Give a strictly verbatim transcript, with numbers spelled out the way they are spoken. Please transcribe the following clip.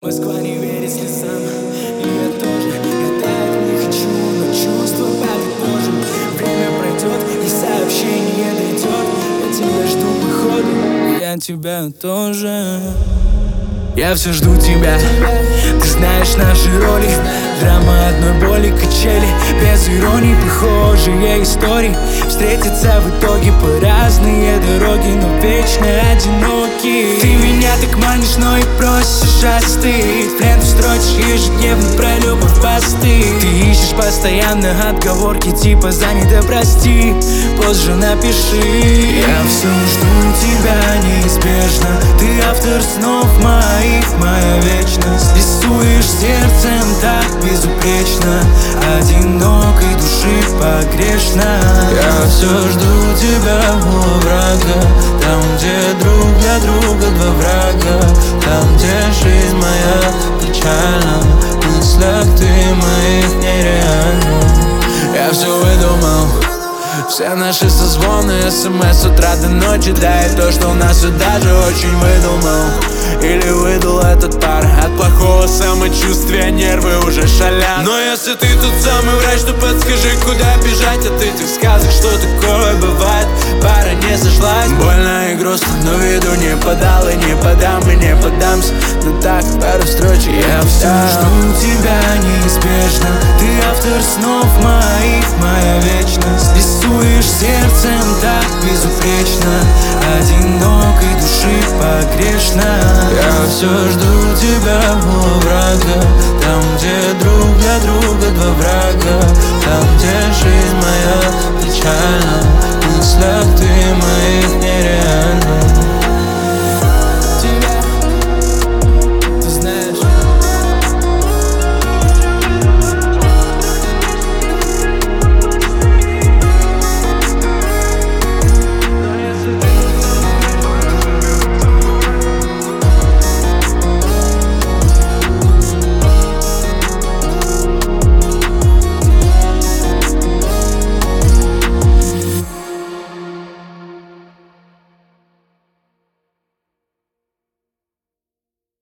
Москва не верит слезам, и я тоже. Я так не хочу, но чувства болят тоже. Время пройдет, и сообщение дойдет. Я тебя жду, походу, я тебя тоже. Я все жду тебя, ты знаешь наши роли. Драма одной боли, качели, без иронии, похожие истории. Встретиться в итоге по разные дороги, но вечно одиноки. Ты меня так манишь, но и просишь остыть. В ленту строчишь ежедневно про любовь посты. Ты ищешь постоянно отговорки типа занято, прости, позже напиши. Я все жду тебя неизбежно. Ты автор снов моих, моя вечность. Рисуешь сердцем так безупречно, одинокой души погрешно. Я все жду тебя у врага, там, где друг для друга два врага, там, где жизнь моя печальна, в мыслях ты моих нереальна. Я все выдумал, все наши созвоны, смс с утра до ночи. Да и то, что у нас все даже очень выдумал. Или выдал этот пар от плохого самочувствия, нервы уже шалят. Но если ты тот самый врач, то подскажи, куда бежать от этих сказок, что такое бывает. Пара не сошлась, больно и грустно, но виду не подал и не подам, и не подамся. Но так, пару строчек я все жду тебя неизбежно. Ты автор снов моих, моя вечность. Рисуешь сердцем так безупречно, одинокой души погрешно. Я все жду тебя у врага, там, где друг для друга два врага, там, где жизнь моя печальна,